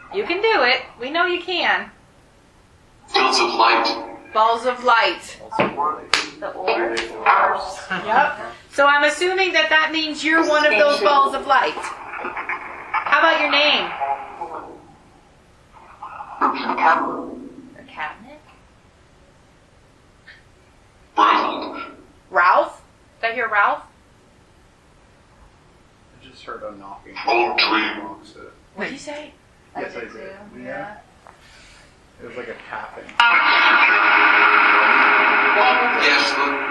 You can do it. We know you can. Balls of light. Balls of light. The orbs. Yep. So I'm assuming that means you're one of those balls of light. How about your name? Or cabinet. Ralph. Ralph? Did I hear Ralph? I just heard a knocking. Oak tree. What did you say? Yes, I did. Yeah. It was like a tapping. Yes,